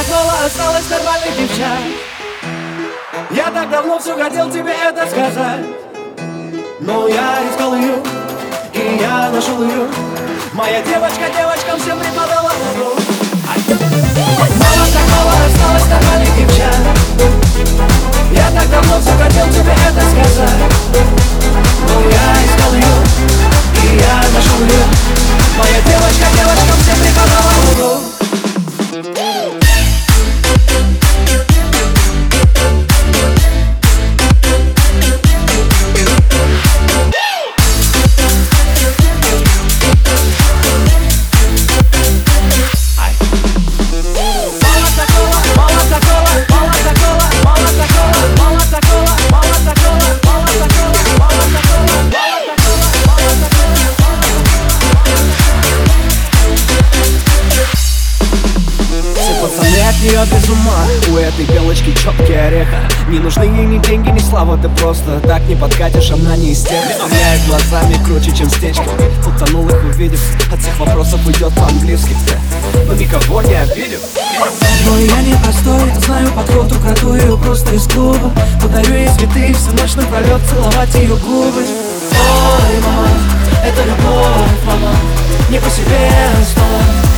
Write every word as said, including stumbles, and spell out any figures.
так мало осталось нормальных девчат. Я так давно все хотел тебе это сказать, но я искал ее, и я нашел ее. Моя девочка девочкам всем преподала урок. Мало так мало осталось нормальных девчат. Я так давно все хотел тебе это сказать, но я искал ее, и я нашел ее. Моя девочка девочкам всем преподала урок. От нее без ума, у этой белочки четкий ореха. Не нужны ей ни деньги, ни слава, ты просто так не подкатишь, она не из тех. Стреляет глазами круче, чем стечки. Утонул их увидев, от всех вопросов уйдет по-английски. Но никого не обидел. Но я не простой, я знаю подход, украду ее просто из клуба. Подарю ей цветы, всю ночь напролет целовать ее губы. Ой, мама, это любовь, мама, не по себе снова.